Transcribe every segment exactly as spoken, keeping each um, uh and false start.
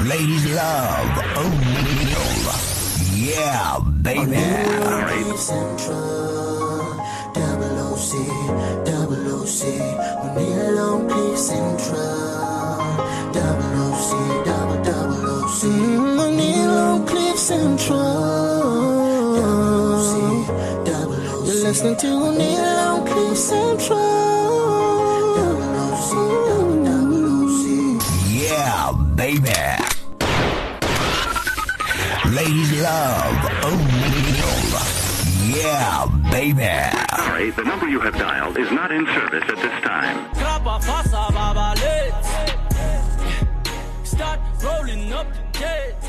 Ladies love O'Neal. Yeah, baby. O'Neal Central, double O C, double O C. O'Neal on Cliff Central, double O C, double double O C. O'Neal on Cliff Central, double O C, double O C. You're listening to O'Neal on Cliff Central, double O C, double double O C. Yeah, baby. Ladies love O'Neal. Yeah, baby. Sorry, the number you have dialed is not in service at this time. Start rolling up the jets.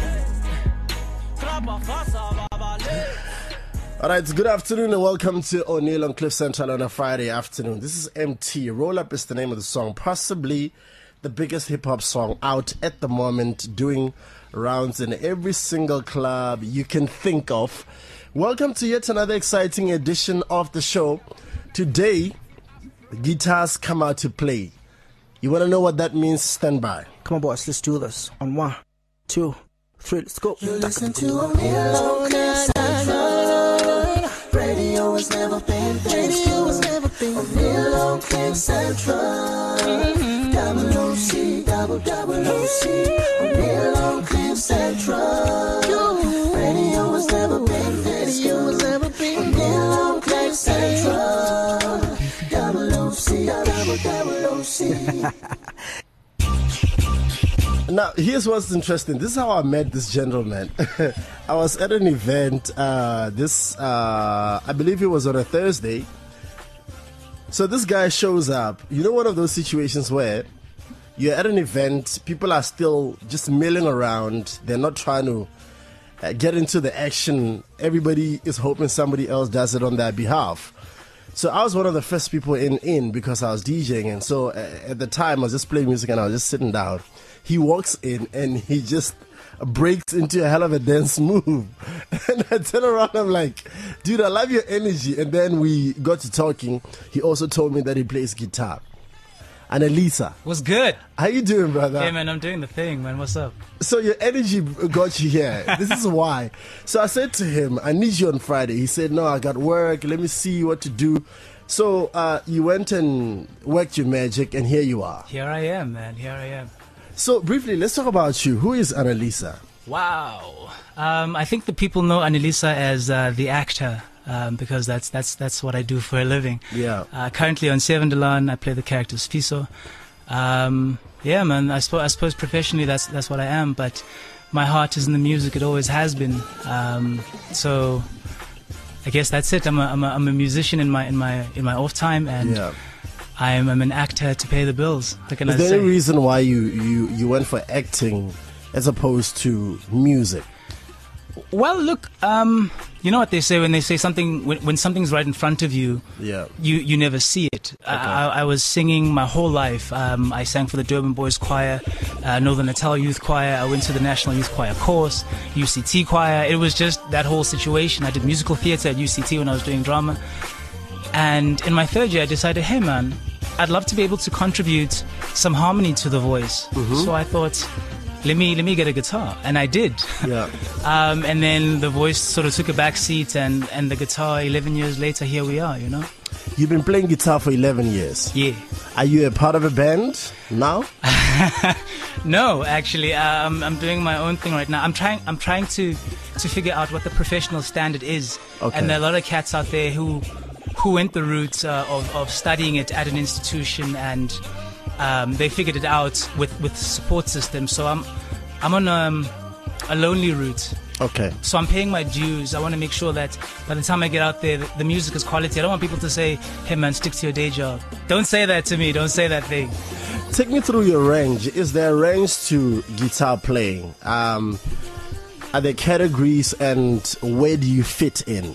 Alright, good afternoon and welcome to O'Neal on Cliff Central on a Friday afternoon. This is M T. Roll Up is the name of the song. Possibly the biggest hip-hop song out at the moment, doing rounds in every single club you can think of. Welcome to yet another exciting edition of the show. Today, the guitars come out to play. You want to know what that means? Stand by. Come on, boys, let's do this. On one, two, three, let's go. You listen to O'Neal on Cliff Central. Radio has never been this good. O'Neal on Cliff Central. Double O C, double double O C. O'Neal on Cliff Central. Radio has never been this good. O'Neal on Cliff Central. Double O C, double double O C. Now, here's what's interesting. This is how I met this gentleman. I was at an event, uh, this, uh, I believe it was on a Thursday. So this guy shows up. You know, one of those situations where you're at an event, people are still just milling around. They're not trying to uh, get into the action. Everybody is hoping somebody else does it on their behalf. So I was one of the first people in, in because I was DJing. And so uh, at the time, I was just playing music and I was just sitting down. He walks in and he just breaks into a hell of a dance move. And I turn around, I'm like, dude, I love your energy. And then we got to talking. He also told me that he plays guitar. Annalisa. What's good? How you doing, brother? Hey, man, I'm doing the thing, man. What's up? So your energy got you here. This is why. So I said to him, I need you on Friday. He said, no, I got work. Let me see what to do. So uh, you went and worked your magic, and here you are. Here I am, man. Here I am. So briefly, let's talk about you. Who is Annalisa? Wow. Um, I think the people know Annalisa as uh, the actor, um, because that's that's that's what I do for a living. Yeah. Uh, currently on Seven Delan, I play the character Sfiso. Um, yeah, man. I suppose I suppose professionally that's that's what I am, but my heart is in the music. It always has been. Um, so I guess that's it. I'm a, I'm a I'm a musician in my in my in my off time, and Yeah. I'm, I'm an actor to pay the bills. What can Is I there say? any reason why you, you, you went for acting as opposed to music? Well, look, um, you know what they say when they say something, when, when something's right in front of you, Yeah. you, you never see it. I, I, I was singing my whole life. Um, I sang for the Durban Boys Choir, uh, Northern Natal Youth Choir. I went to the National Youth Choir course, U C T Choir. It was just that whole situation. I did musical theatre at U C T when I was doing drama. And in my third year, I decided, hey, man, I'd love to be able to contribute some harmony to the voice. Mm-hmm. So I thought, let me let me get a guitar, and I did. Yeah. um, and then the voice sort of took a back seat, and, and the guitar. Eleven years later, here we are. You know. You've been playing guitar for eleven years. Yeah. Are you a part of a band now? No, actually, uh, I'm I'm doing my own thing right now. I'm trying I'm trying to to figure out what the professional standard is. Okay. And there are a lot of cats out there who who went the route uh, of of studying it at an institution, and um, they figured it out with with support systems. So I'm I'm on um, a lonely route. Okay. So I'm paying my dues. I want to make sure that by the time I get out there, the, the music is quality. I don't want people to say, hey man, stick to your day job. Don't say that to me. Don't say that thing. Take me through your range. Is there a range to guitar playing? Um, are there categories, and where do you fit in?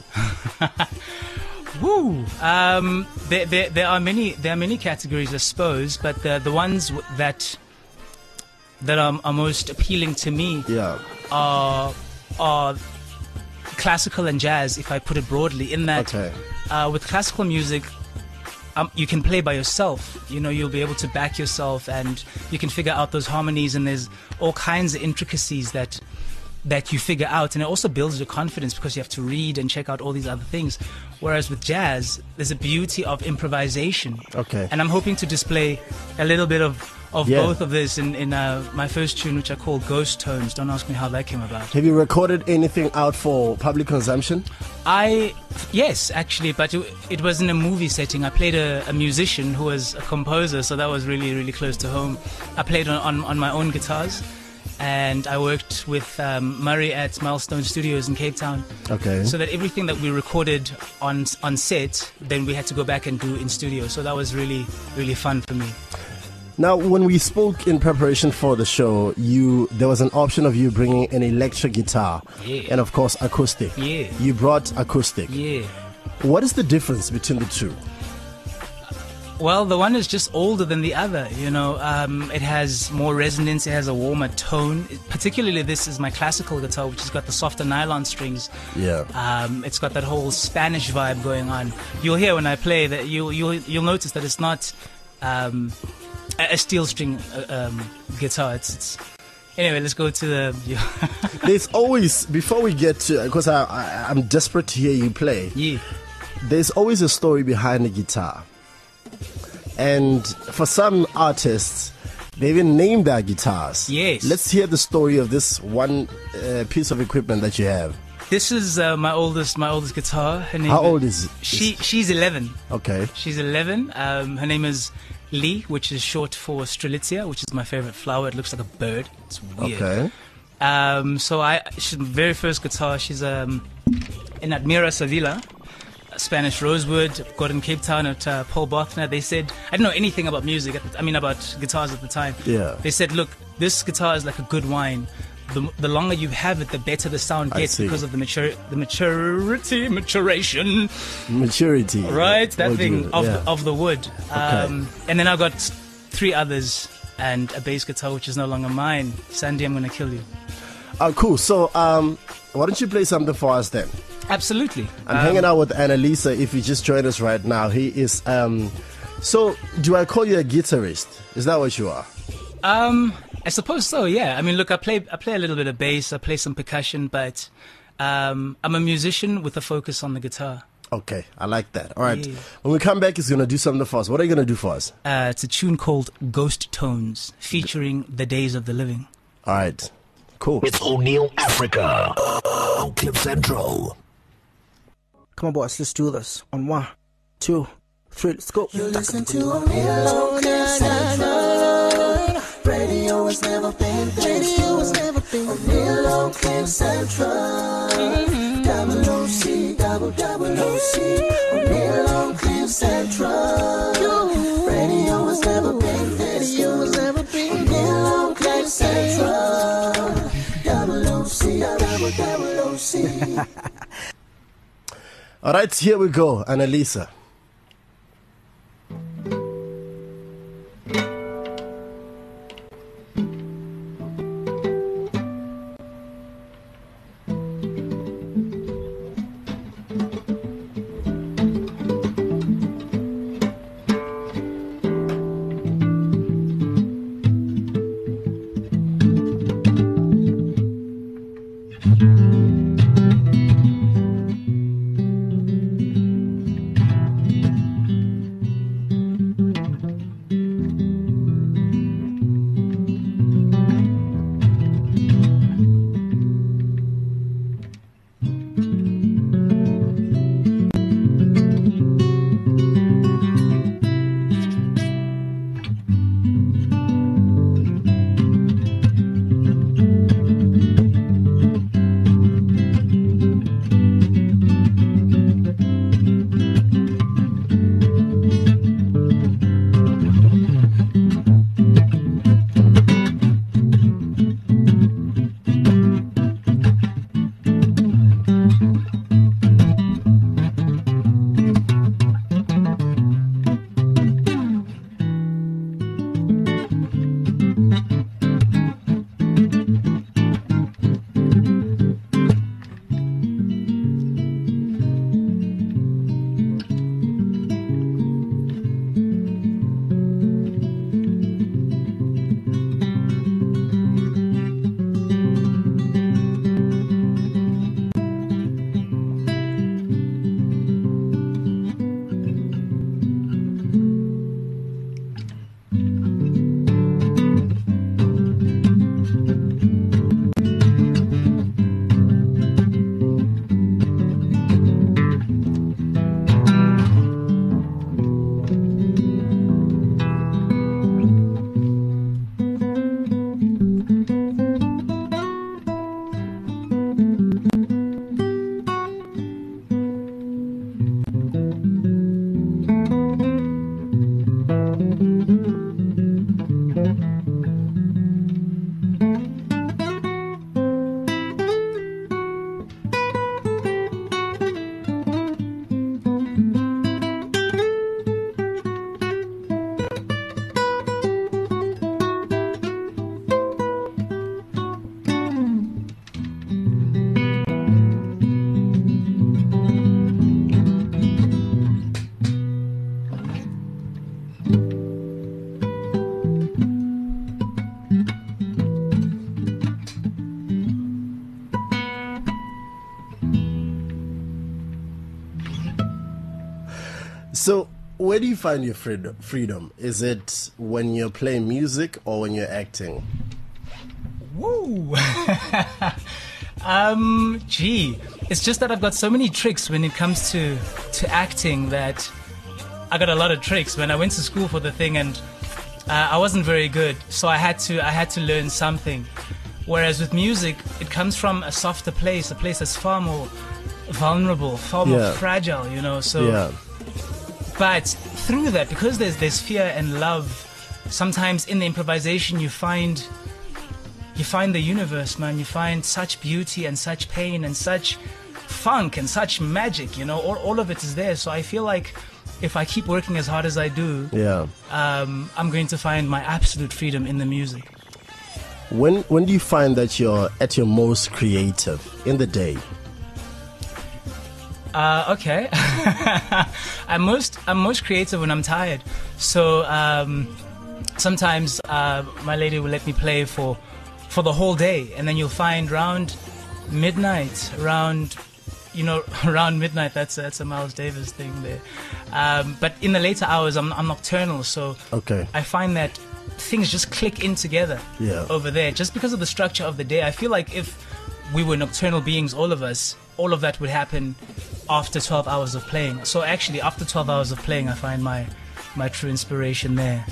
Woo! Um, there, there, there are many there are many categories, I suppose, but the, the ones w- that that are, are most appealing to me Yeah. are are classical and jazz, if I put it broadly. In that, Okay. uh, with classical music, um, you can play by yourself. You know, you'll be able to back yourself, and you can figure out those harmonies. And there's all kinds of intricacies that that you figure out, and it also builds your confidence because you have to read and check out all these other things. Whereas with jazz, there's a beauty of improvisation. Okay. And I'm hoping to display a little bit of, of Yeah. both of this in, in uh, my first tune, which I call Ghost Tones. Don't ask me how that came about. Have you recorded anything out for public consumption? I, yes, actually, but it, it was in a movie setting. I played a, a musician who was a composer, so that was really, really close to home. I played on, on, on my own guitars, and I worked with um, Murray at Milestone Studios in Cape Town. Okay. So that everything that we recorded on on set, then we had to go back and do in studio. So that was really, really fun for me. Now, when we spoke in preparation for the show, you there was an option of you bringing an electric guitar, Yeah. and of course acoustic. Yeah. You brought acoustic. Yeah. What is the difference between the two? Well, the one is just older than the other. You know, um, it has more resonance. It has a warmer tone. It- particularly, this is my classical guitar, which has got the softer nylon strings. Yeah. Um, it's got that whole Spanish vibe going on. You'll hear when I play that you'll you'll you'll notice that it's not um, a, a steel string uh, um, guitar. It's, it's anyway. Let's go to the. There's always, before we get to, because I, I I'm desperate to hear you play. yeah. There's always a story behind the guitar, and for some artists, they even name their guitars. Yes. Let's hear the story of this one uh, piece of equipment that you have. This is uh, my oldest my oldest guitar. Her name How old is it? she? She's eleven. Okay. She's eleven. Um, her name is Lee, which is short for Strelitzia, which is my favorite flower. It looks like a bird. It's weird. Okay. Um, so I, she's my very first guitar. She's um, in Admira Sevilla, Spanish rosewood. Got in Cape Town at uh, Paul Bothner. They said I didn't know anything about music. At the, I mean about guitars at the time. Yeah. They said, look, this guitar is like a good wine. The, the longer you have it, the better the sound I gets see. because of the mature, the maturity, maturation. Maturity. Right, that Would thing you- of, yeah. the, of the wood. Um, and then I got three others and a bass guitar, which is no longer mine. Sandy, I'm going to kill you. Oh, cool. So, um, why don't you play something for us then? Absolutely. I'm Um, hanging out with Annalisa. If you just joined us right now, he is. Um, so, do I call you a guitarist? Is that what you are? Um, I suppose so. Yeah. I mean, look, I play I play a little bit of bass. I play some percussion, but um, I'm a musician with a focus on the guitar. Okay, I like that. All right. Yeah. When we come back, he's going to do something for us. What are you going to do for us? Uh, it's a tune called Ghost Tones, featuring The Days of the Living. All right. Cool. It's O'Neill Africa on Clip Central. Come on, boys, let's do this. On one, two, three, let's go. You listen to O'Neill Central. Radio has never been this Radio has never been O'Neill on Clip Central. Double O C, double double O C. O'Neill on Clip Central. Radio has never been this Radio has never been O'Neill on Clip Central. Double O C, double double O C. All right, here we go, Annalisa. So, where do you find your freedom? Freedom? Is it when you're playing music or when you're acting? Woo! um, gee, it's just that I've got so many tricks when it comes to to acting that I got a lot of tricks. When I went to school for the thing, and uh, I wasn't very good, so I had to I had to learn something. Whereas with music, it comes from a softer place, a place that's far more vulnerable, far more Yeah. fragile, you know. So, Yeah. but through that, because there's there's fear and love, sometimes in the improvisation you find you find the universe, man. You find such beauty and such pain and such funk and such magic, you know. All all of it is there. So I feel like if I keep working as hard as I do, Yeah. um, I'm going to find my absolute freedom in the music. When when do you find that you're at your most creative in the day? Uh, okay. I'm most I'm most creative when I'm tired. So um, sometimes uh, my lady will let me play for for the whole day, and then you'll find around midnight, around you know around midnight. That's that's a Miles Davis thing there. Um, but in the later hours, I'm I'm nocturnal, so Okay. I find that things just click in together Yeah. over there, just because of the structure of the day. I feel like if we were nocturnal beings, all of us, all of that would happen after twelve hours of playing. So actually, after twelve hours of playing, I find my my true inspiration there.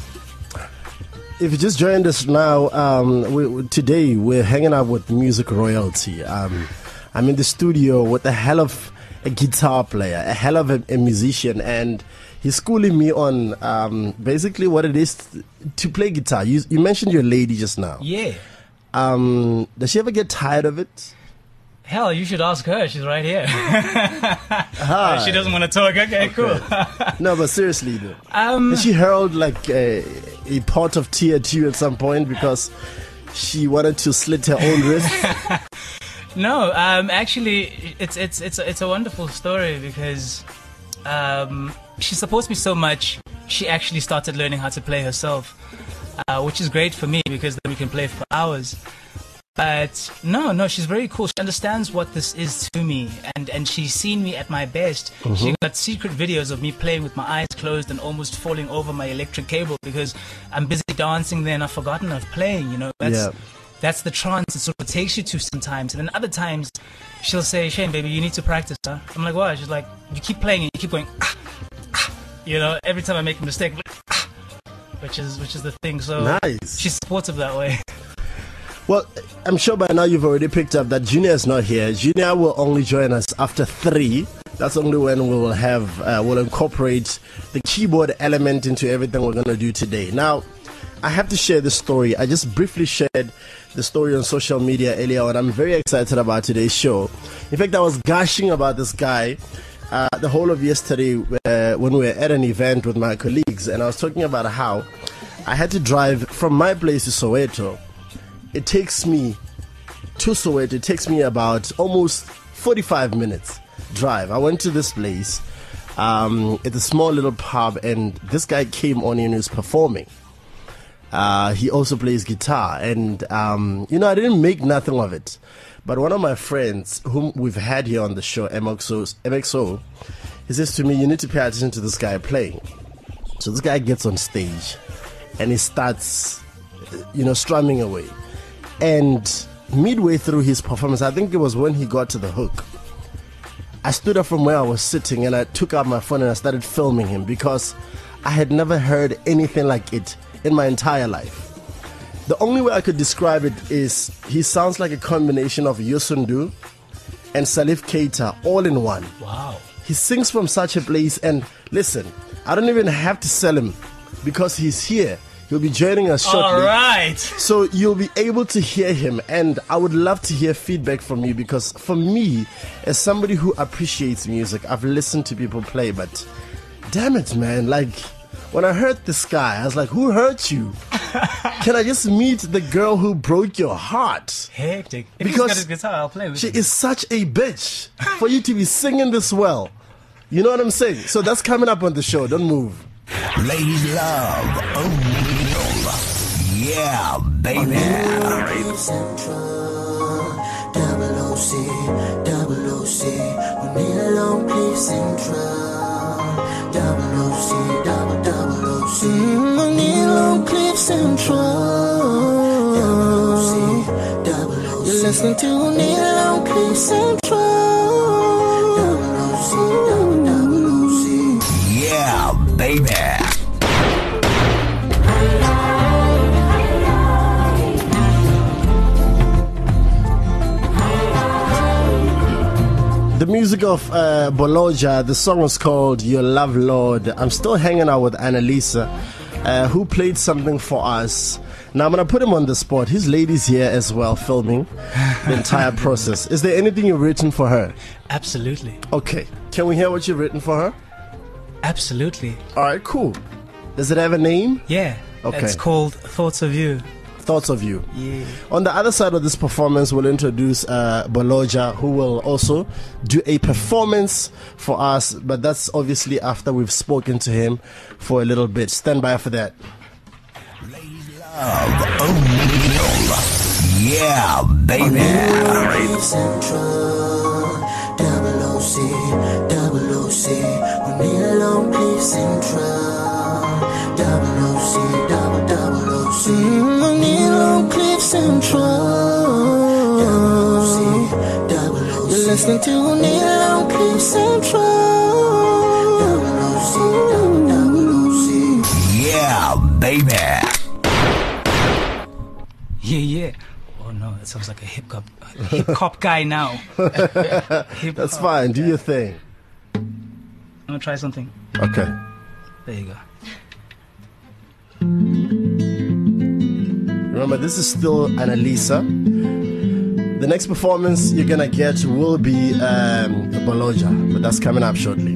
If you just joined us now, um, we, we- today we're hanging out with Music Royalty. Um, I'm in the studio with a hell of a guitar player, a hell of a, a musician, and he's schooling me on um, basically what it is to, to play guitar. You, you mentioned your lady just now. Yeah. Um, does she ever get tired of it? Hell, you should ask her. She's right here. Hi. She doesn't want to talk. Okay, cool. No, but seriously, though. Um, Has she hurled like a, a pot of tea at you at some point because she wanted to slit her own wrist? No, um, actually, it's it's it's a, it's a wonderful story because um, she supports me so much. She actually started learning how to play herself, uh, which is great for me because then we can play for hours. But no, no, she's very cool. She understands what this is to me, and and she's seen me at my best. She got secret videos of me playing with my eyes closed and almost falling over my electric cable because I'm busy dancing there and I've forgotten of playing. You know, that's Yeah. that's the trance it sort of takes you to sometimes. And then other times, she'll say, "Shane, baby, you need to practice." Huh? I'm like, "What?" She's like, "You keep playing and you keep going." Ah, ah. You know, every time I make a mistake, ah, which is which is the thing. So Nice. she's supportive that way. Well, I'm sure by now you've already picked up that Junior is not here. Junior will only join us after three. That's only when we will have, uh, we'll incorporate the keyboard element into everything we're going to do today. Now, I have to share this story. I just briefly shared the story on social media earlier on. I'm very excited about today's show. In fact, I was gushing about this guy uh, the whole of yesterday uh, when we were at an event with my colleagues, and I was talking about how I had to drive from my place to Soweto. It takes me to Soweto, it takes me about almost forty-five minutes drive. I went to this place. Um, it's a small little pub, and this guy came on and he was performing. Uh, he also plays guitar, and um, you know, I didn't make nothing of it. But one of my friends, whom we've had here on the show, M X O, M X O, he says to me, "You need to pay attention to this guy playing." So this guy gets on stage, and he starts, you know, strumming away. And midway through his performance, I think it was when he got to the hook, I stood up from where I was sitting and I took out my phone and I started filming him because I had never heard anything like it in my entire life. The only way I could describe it is he sounds like a combination of Yosundu and Salif Keita all in one. Wow. He sings from such a place, and listen, I don't even have to sell him because he's here. He'll be joining us shortly. All right. So you'll be able to hear him, and I would love to hear feedback from you because for me, as somebody who appreciates music, I've listened to people play, but damn it, man, like when I heard this guy, I was like, who hurt you? Can I just meet the girl who broke your heart? Hectic. If Because he's got his guitar, I'll play with She him. is such a bitch for you to be singing this well. You know what I'm saying? So that's coming up on the show. Don't move. Ladies love O'Neal. Yeah, baby. Central, double O C, double O C, O'Neal on Play Central, double O double, double O C. Mm, on Long Cliff Central. Double O C, double O C. You're listening to Long Cliff Central. Double O C, double, double O C. Yeah, baby. The music of uh, Boloja, the song was called Your Love Lord. I'm still hanging out with Annalisa, uh, who played something for us. Now I'm going to put him on the spot. His lady's here as well, filming the entire process. Is there anything you've written for her? Absolutely. Okay. Can we hear what you've written for her? Absolutely. All right, cool. Does it have a name? Yeah. Okay. It's called Thoughts of You. Thoughts of You. Yeah. On the other side of this performance, we'll introduce uh, Boloja, who will also do a performance for us, but that's obviously after we've spoken to him for a little bit. Stand by for that. Love O'Neal. Yeah, baby. Central, double O C, double O C. O'Neal Long Cliff Central, double O C, double, double O C. Mm, O'Neal Long Cliff Central, double O C, double O C. You're listening to O'Neal Long Cliff Central, double O C, double, double O C. Yeah, baby. Yeah, yeah. Oh no, that sounds like a hip hop hip hop guy now. Hip-hop. That's fine. Do your thing. I'm gonna try something. Okay. There you go. Remember, this is still Annalisa. The next performance you're gonna get will be um, Boloja, but that's coming up shortly.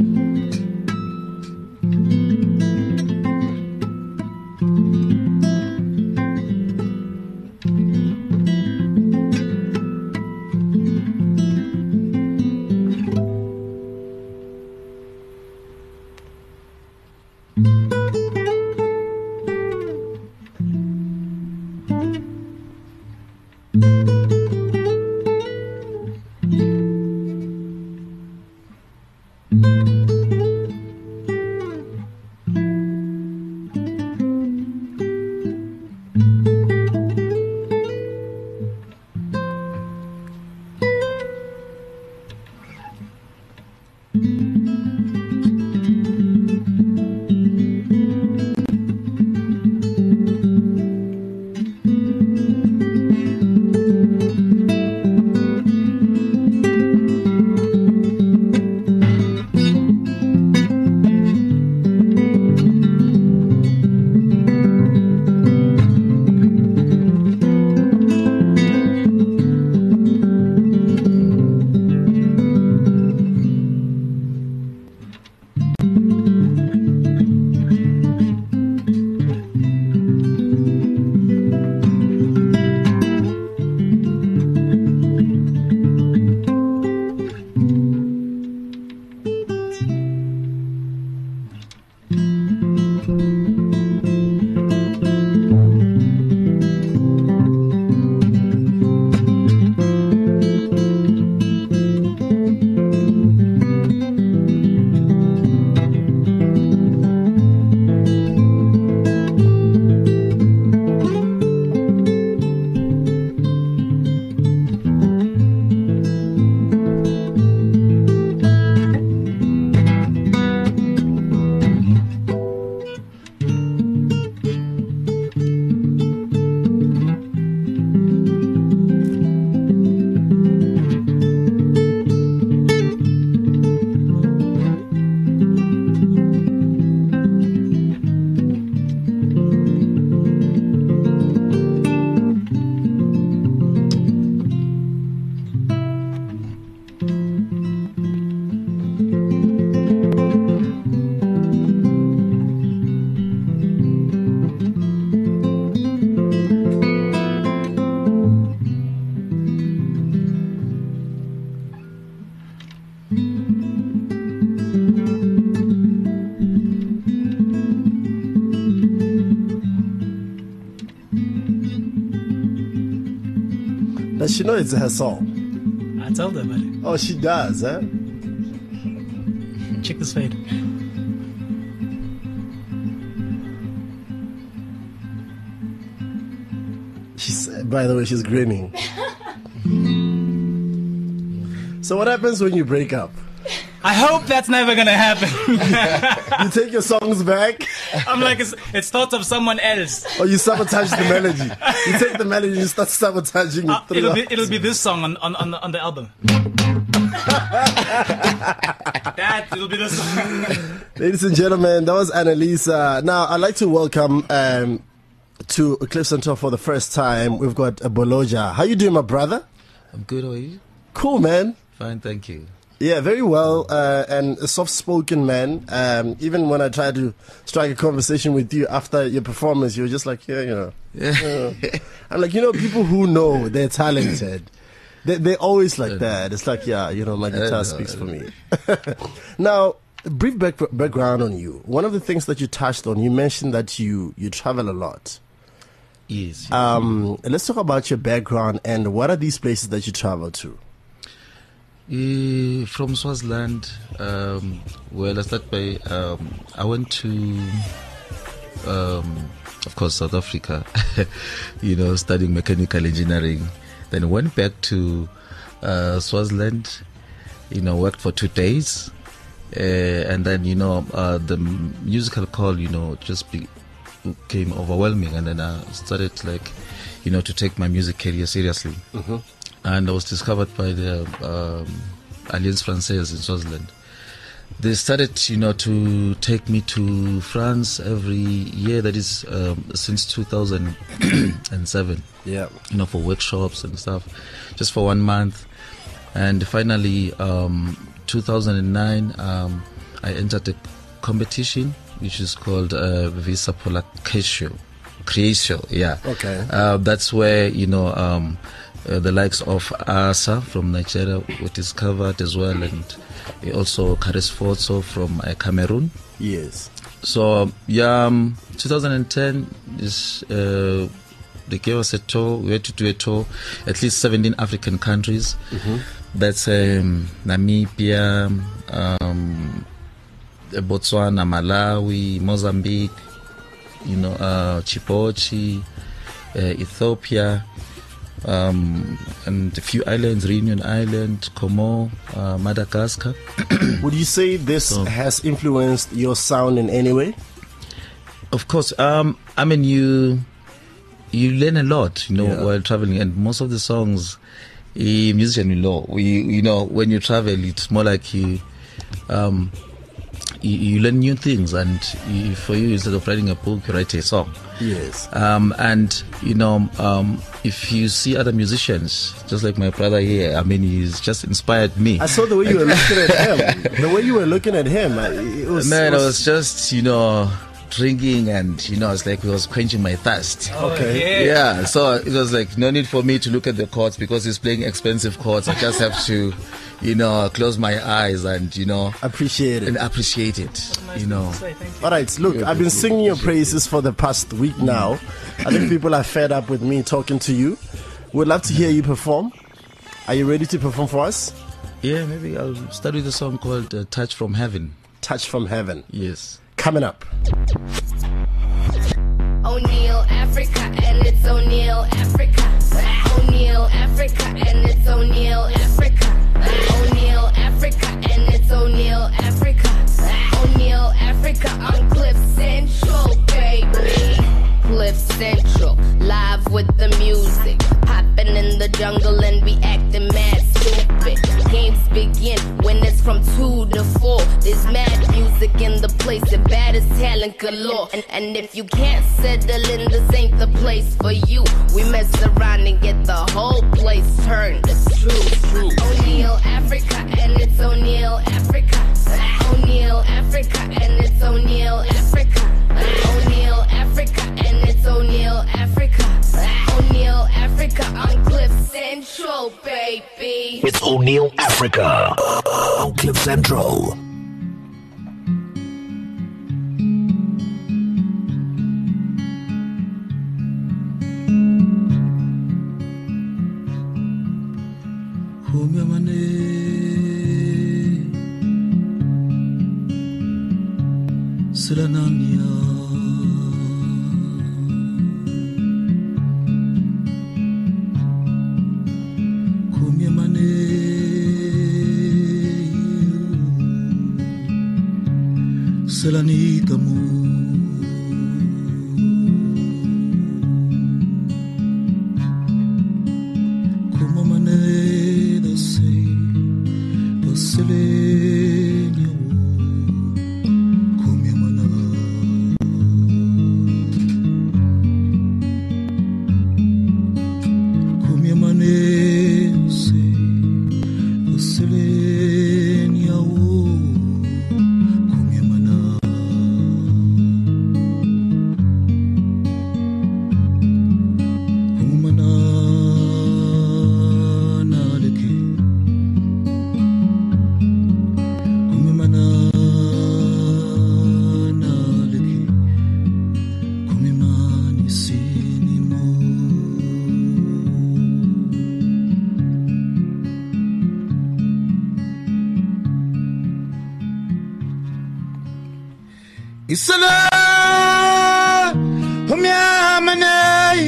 Does she know it's her song? I told her about it. Oh, she does, huh? Check this fade. by the way, she's grinning. So what happens when you break up? I hope that's never gonna happen. You take your songs back, I'm like, it's, it's thoughts of someone else. or you sabotage the melody. You take the melody and you start sabotaging Uh, it. it'll be throughout. it'll be this song on on on the, on the album. That it'll be this song. Ladies and gentlemen, that was Annalisa. Now, I'd like to welcome um, to Cliff Central for the first time. We've got uh, Boloja. How you doing, my brother? I'm good, how are you? Cool, man. Fine, thank you. Yeah, very well, uh, and a soft-spoken man. Um, even when I tried to strike a conversation with you after your performance, you were just like, yeah, you know. Yeah. Uh, I'm like, you know, people who know they're talented, they, they're always like that. It's like, yeah, you know, my guitar know, speaks for me. Now, a brief back- background on you. One of the things that you touched on, you mentioned that you, you travel a lot. Yes. Um, let's talk about your background and what are these places that you travel to? Uh, from Swaziland, um, well, I start by, um, I went to, um, of course, South Africa, you know, studying mechanical engineering. Then went back to uh, Swaziland, you know, worked for two days. Uh, and then, you know, uh, the musical call, you know, just be, became overwhelming. And then I started, like, you know, to take my music career seriously. Mm-hmm. And I was discovered by the um, Alliance Française in Swaziland. They started, you know, to take me to France every year. That is um, since two thousand seven. Yeah. You know, for workshops and stuff, just for one month. And finally, um, two thousand nine, um, I entered a competition which is called uh, Visa Polar Creatio. Creatio, yeah. Okay. Uh, that's where, you know, um, uh, the likes of Asa from Nigeria were discovered as well, and also Karis Forzo from uh, Cameroon. Yes. So, yeah, um, twenty ten is, uh, they gave us a tour. We had to do a tour, at least seventeen African countries. Mm-hmm. That's um, Namibia, um, Botswana, Malawi, Mozambique, you know, uh, Djibouti, uh, Ethiopia, um, and a few islands, Reunion Island, Como, uh, Madagascar. Would you say this So- has influenced your sound in any way? Of course, um, I mean, you you learn a lot, you know, Yeah. while traveling, and most of the songs, a musician will know. We, you know, when you travel, it's more like you, um, you, you learn new things, and you, for you, instead of writing a book, you write a song. Yes. Um, and you know, um, if you see other musicians, just like my brother here, I mean, he's just inspired me. I saw the way you were looking at him. The way you were looking at him, I- it was. Man, it I was just, you know, drinking, and you know, it's like it was quenching my thirst. okay. Yeah, so it was like no need for me to look at the chords because he's playing expensive chords. I just have to, you know, close my eyes and, you know, Appreciate it. and appreciate it. You know, All right, look, I've been singing your praises for the past week now. I think people are fed up with me talking to you. We'd love to hear you perform. Are you ready to perform for us? yeah, maybe I'll start with a song called uh, "Touch from Heaven." Touch from Heaven. Yes. Coming up. O'Neill, Africa, and it's O'Neill, Africa. O'Neill, Africa, and it's O'Neill, Africa. O'Neill, Africa, and it's O'Neill, Africa. O'Neill, Africa on Cliff Central, baby. Cliff Central, live with the music. Popping in the jungle and we acting mad stupid. Games begin when it's from two to four. There's mad music in the place, the baddest talent galore. And, and if you can't settle in, this ain't the place for you. We mess around and get the whole place turned. It's true, it's true. O'Neill, Africa, and it's O'Neill, Africa. O'Neill, Africa, and it's O'Neill, Africa. O'Neill, Africa, and it's O'Neill, Africa. O'Neill, Africa on Cliff Central, baby. It's O'Neill Africa on Cliff Central. Sulanania, selani kamu kuma mane da se basilenya kumya mana kumya mane se basilenya Isala humya manai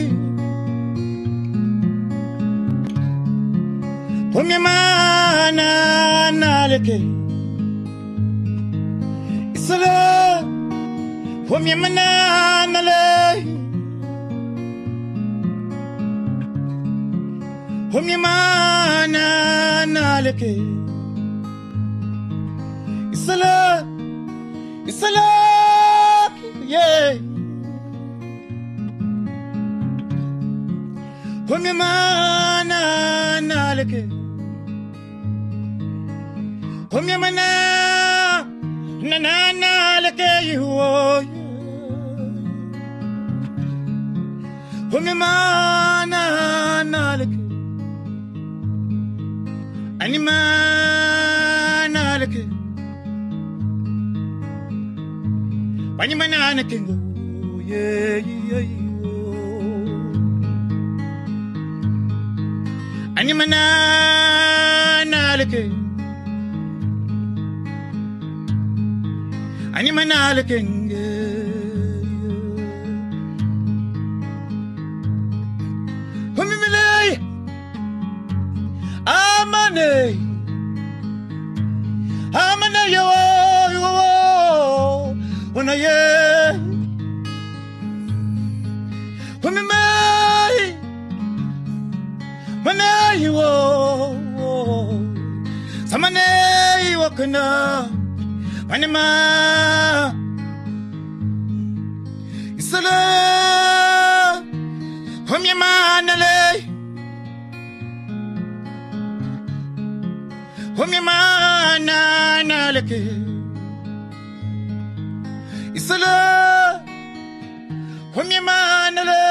humya mana naleke Isala humya mana nale humya mana naleke Isala Isala yeah. Humya mana naleke Humya mana na na naleke you Humya mana naleke Anima naleke Pani manana kingo, yeah, yeah, yeah. Ani manana leke, ani manana kinge. Humi milay, amane, amane yo yo. When I yeah, when me mai, when I you oh, samane you wakna, when ma, isala, when me manale, when me manaleke. Isala, humya manale,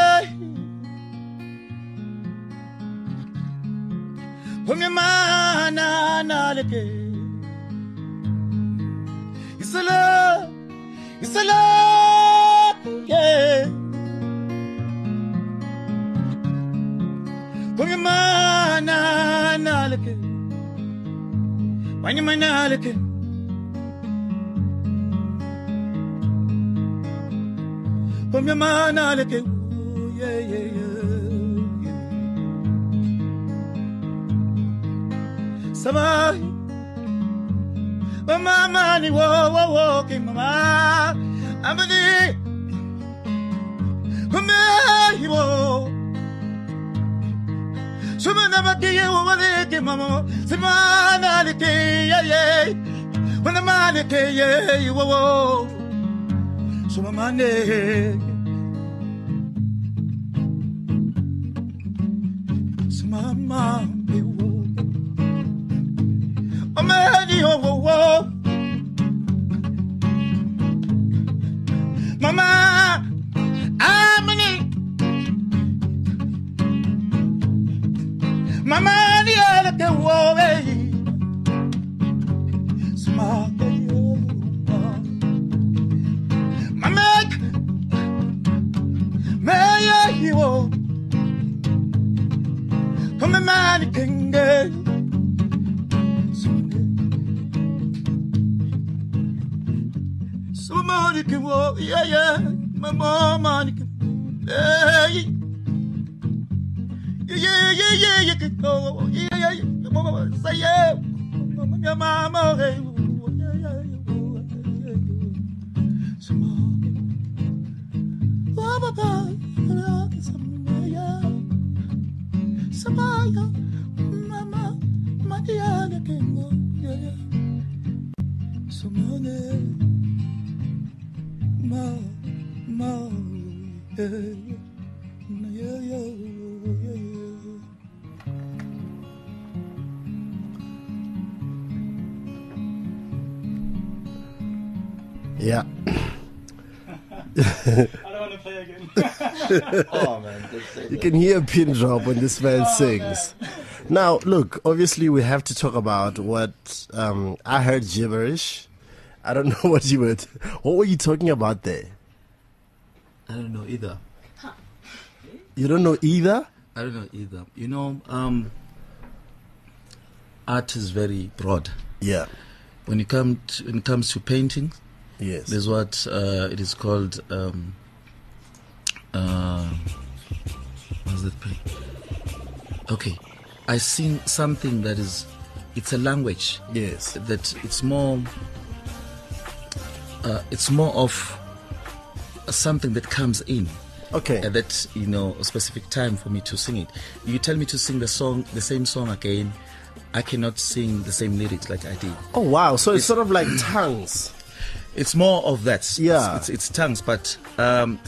humya manaleke. Isala, Isala, yeah. Humya manaleke, humya manaleke. Humya manaleke, yeah, yeah, yeah. Sabay, mama ni wo wo wo ki mama, amani, humya wo. Sumana bakiye wo wale ki mama, simanaleke, yeah, yeah. Wana manaleke, yeah, wo wo. Sumamane. Mama, oh man, oh, oh, oh. Mama, I'm in it. Mama, the other way. Smart, Mama, may you. Come a man can get somebody can walk, yeah, yeah, my mama can, yeah, yeah, yeah, yeah, you can go, yeah, yeah, your mama say, yeah, your mama, hey, yeah, yeah, yo, mama, Madiana Kingo, yeah, yeah. So money, ma, ma, yeah, yeah, yeah, yeah, yeah. Yeah. I don't want to play again. Oh man, You can hear a pin drop when this man Oh, sings. Now, look, obviously we have to talk about what um, I heard gibberish. I don't know what you were. T- what were you talking about there? I don't know either. You don't know either? I don't know either. You know, um, art is very broad. Yeah. When it come to, when it comes to painting, Yes. there's what uh, it is called. Um, uh, what's that? Paint? Okay, I sing something that is. It's a language. Yes. That it's more. Uh, it's more of something that comes in. Okay. At that, you know, a specific time for me to sing it. You tell me to sing the song, the same song again, I cannot sing the same lyrics like I did. Oh wow! So it's, It's- sort of like tongues. It's more of that. Yeah. It's, it's, it's tongues, but um,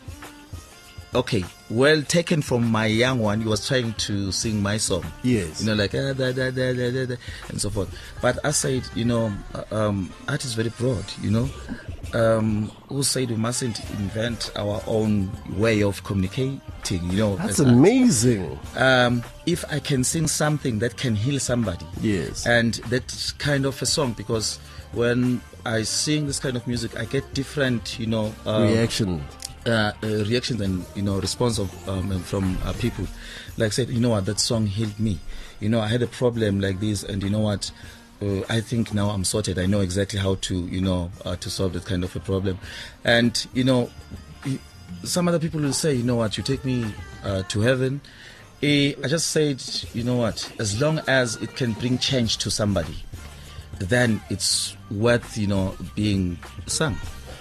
okay. Well taken from my young one. He was trying to sing my song. Yes. You know, like ah, da, da, da, da, da, da, and so forth. But I said, you know, uh, um, art is very broad. You know, um, who said we mustn't invent our own way of communicating? You know, That's as art. amazing. Um, if I can sing something that can heal somebody, Yes. and that kind of a song, because when I sing this kind of music, I get different, you know, um, Reaction. uh, uh, reactions and you know response of um, from uh, people. Like I said, you know what, that song healed me. You know, I had a problem like this, and you know what, uh, I think now I'm sorted. I know exactly how to, you know, uh, to solve that kind of a problem. And you know, some other people will say, you know what, you take me uh, to heaven. Eh, I just said, you know what, as long as it can bring change to somebody, then it's worth, you know, being sung.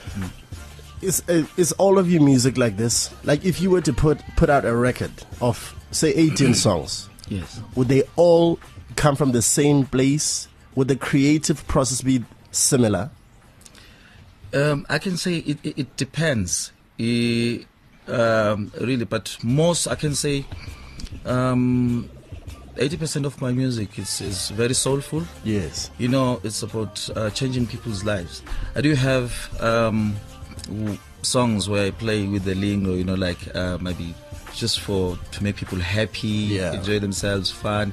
Is uh, is all of your music like this? Like if you were to put put out a record of say eighteen songs, Yes. would they all come from the same place? Would the creative process be similar? Um, I can say it, it, it depends, Eh, um, really, but most I can say um, eighty percent of my music is, is very soulful. Yes. You know, it's about uh, changing people's lives. I do have um, w- songs where I play with the lingo, you know, like uh, maybe just for to make people happy, Yeah. enjoy themselves, fun.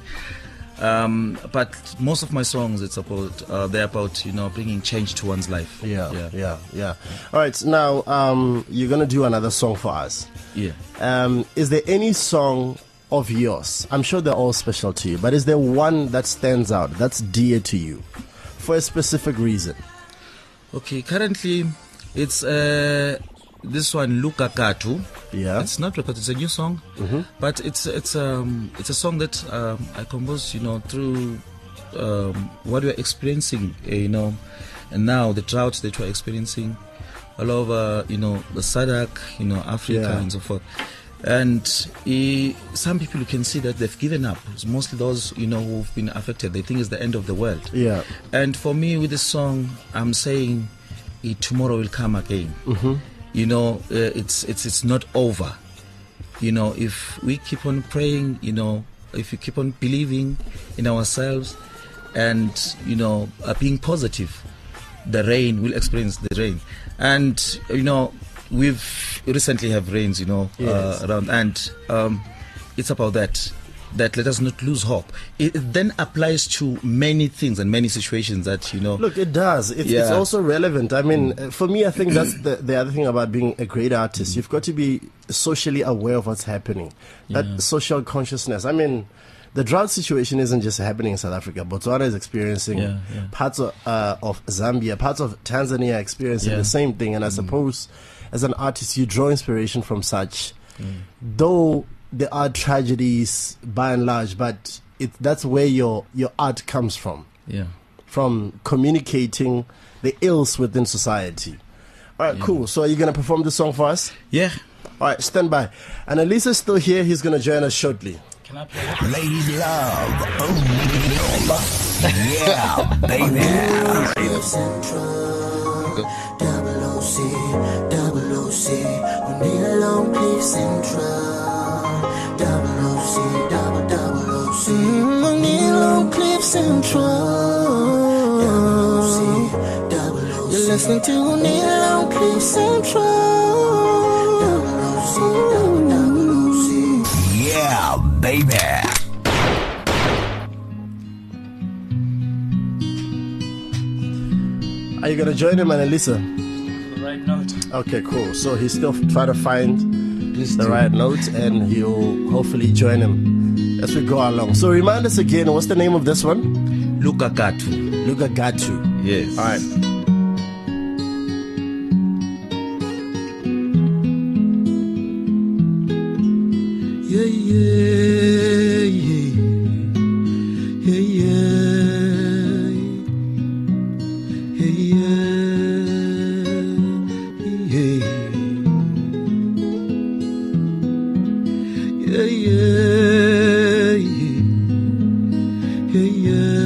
Um, but most of my songs, it's about uh, they're about, you know, bringing change to one's life. Yeah, yeah, yeah, yeah. All right, now um, you're gonna do another song for us. yeah. Um, is there any song of yours? I'm sure they're all special to you, but is there one that stands out, that's dear to you, for a specific reason? Okay, currently it's uh, this one, Luka Katu. Yeah. It's not record, it's a new song, Mm-hmm. but it's it's um it's a song that um, I composed, you know, through um, what we're experiencing, uh, you know, and now the drought that we're experiencing all over, you know, the S A D C, you know, Africa Yeah. and so forth. And uh, some people, you can see that they've given up. It's mostly those, you know, who've been affected. They think it's the end of the world. Yeah. And for me, with this song, I'm saying eh, tomorrow will come again. Mm-hmm. You know, uh, it's it's it's not over. You know, if we keep on praying, you know, if we keep on believing in ourselves, and you know, uh, being positive, the rain will experience the rain. And you know, we've recently have rains, you know, Yes. uh, around, and um, it's about that. That let us not lose hope. It then applies to many things and many situations that, you know. Look, it does. It's, it's Yeah. also relevant. I mean, uh, for me, I think that's the, the other thing about being a great artist. You've got to be socially aware of what's happening. That Yeah. social consciousness. I mean, the drought situation isn't just happening in South Africa. Botswana is experiencing Yeah, yeah. parts of, uh, of Zambia, parts of Tanzania are experiencing Yeah. the same thing. And I suppose as an artist, you draw inspiration from such. Though there are tragedies by and large, but it, that's where your, your art comes from. Yeah. From communicating the ills within society. All right, cool. So are you going to perform the song for us? Yeah. All right, stand by. And Elisa's still here. He's going to join us shortly. Can I play it? Ladies love O'Neill. Yeah, baby. Double O C, double O C, O'Neill on Cliff Central. Double O C, double double O C, O'Neill on Cliff Central. Double O C, double O C. You're listening to O'Neill on Cliff Central. Double O C, double double O C. Yeah, baby. Are you gonna join him, Annalisa? The right note. Okay, cool. So he's still trying to find the right note, and he'll hopefully join him as we go along. So remind us again, what's the name of this one? Luka Gatu. Luka Gatu. Yes. All right. Yeah, yeah, yeah, yeah, yeah, yeah, yeah, yeah, yeah, yeah,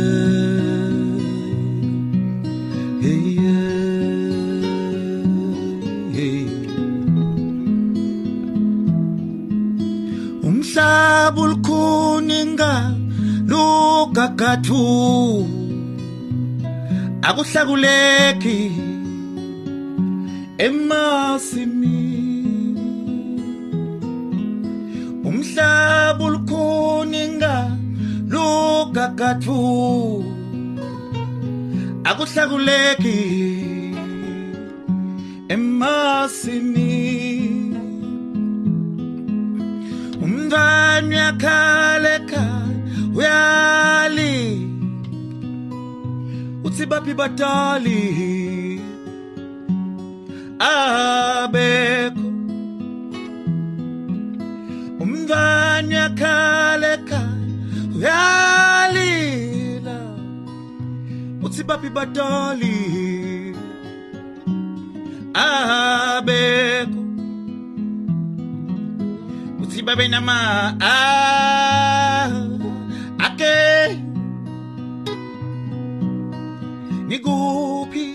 yeah. Umhlaba ulkhuninga lugagadu akuhlakuleki emasimi umhlaba ulkhuninga lugagadu akuhlakuleki emasimi umntwana uyakhala ekhaya uyali uthi baphi badali abekho umntwana uyakhala ekhaya uyalila uthi baphi badali abekho uthi babe nama ah ake nikuphi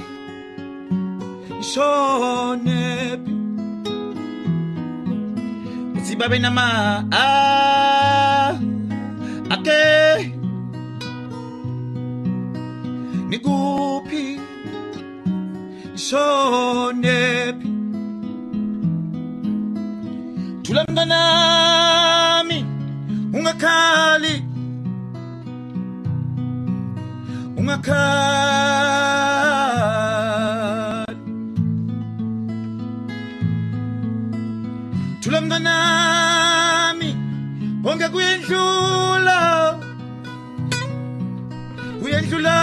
ishonepi uthi babe nama ah ake nikuphi ishonepi thula mnganami ungakhali ungakhali thula mnganami bonke kuyendlula kuyendlula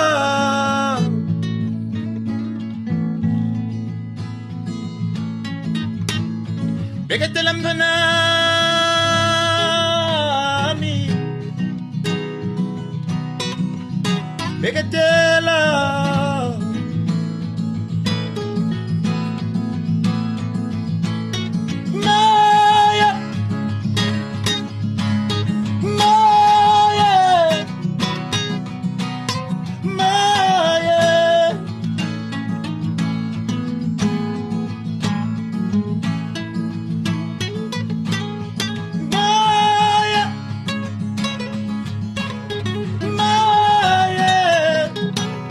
beketela mnganami beketela Maya Maya Maya Maya Maya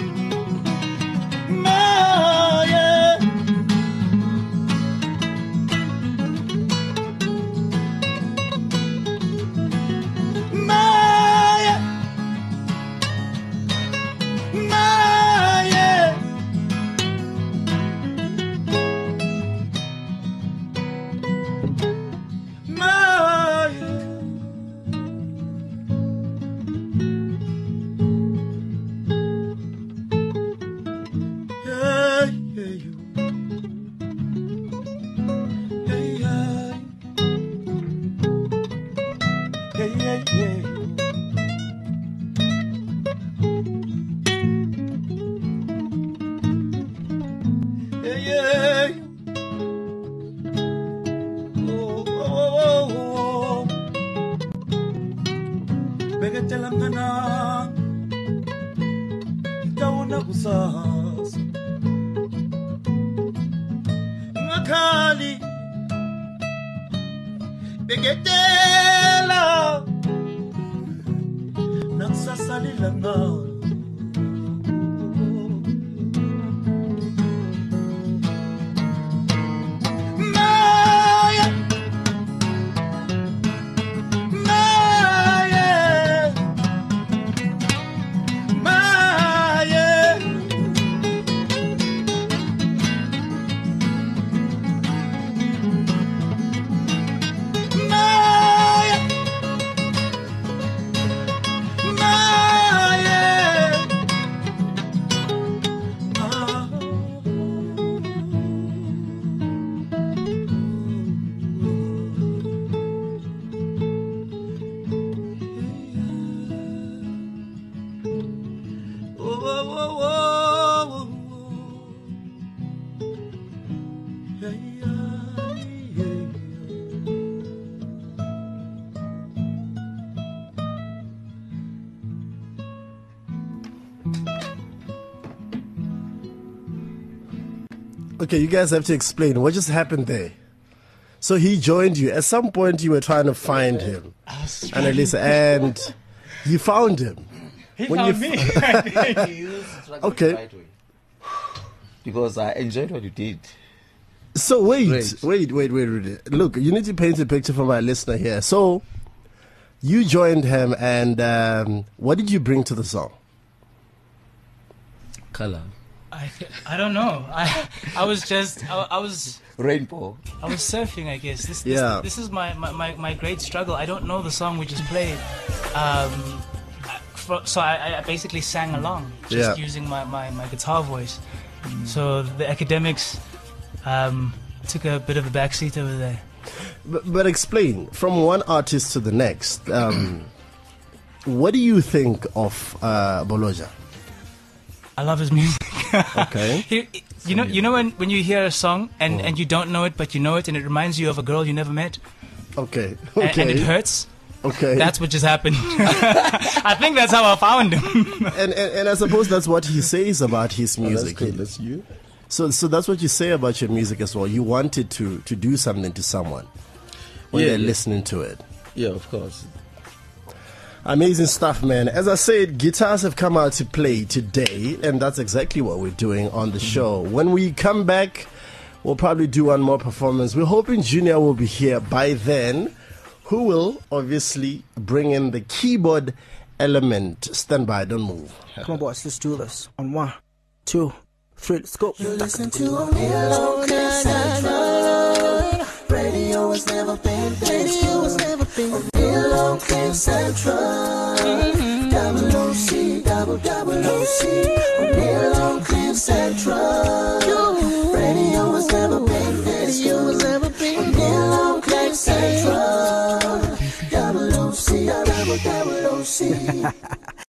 ngana tawona kusasa ngakhali beketela nakusasalila ngawo Okay, you guys have to explain what just happened there. So he joined you. At some point, you were trying to find him, Annalisa, and you found him. He When found you me. Okay. Right way. Because I enjoyed what you did. So wait, Great. wait, wait, wait, wait. Look, you need to paint a picture for my listener here. So you joined him, and um, what did you bring to the song? Color. I, I don't know. I I was just I, I was Rainbow. I was surfing. I guess this this, Yeah. this is my, my, my, my great struggle. I don't know the song we just played. Um, for, so I, I basically sang along, just Yeah. using my, my, my guitar voice. So the academics um, took a bit of a backseat over there. But, but explain from one artist to the next. Um, what do you think of uh, Boloja? I love his music. Okay. He, you know, you know when, when you hear a song and, and you don't know it, but you know it, and it reminds you of a girl you never met, Okay. and, Okay. and it hurts. Okay. That's what just happened. I think that's how I found him. and, and and I suppose that's what he says about his music. Oh, that's you. So so that's what you say about your music as well. You wanted to to do something to someone when Yeah, they're yeah. listening to it. Yeah, of course. Amazing stuff, man. As I said, guitars have come out to play today, and that's exactly what we're doing on the show. When we come back, we'll probably do one more performance. We're hoping Junior will be here by then, who will obviously bring in the keyboard element. Stand by, don't move. Come on, boys, let's do this. On one, two, three, let's go. You listen to O'Neal Central. Radio has never been radio has never been O'Neal O'Neal Central. Double O C, double double O C. O'Neal O'Neal Central. Radio has never been radio has never been O'Neal O'Neal Central. Double O C, double double O C.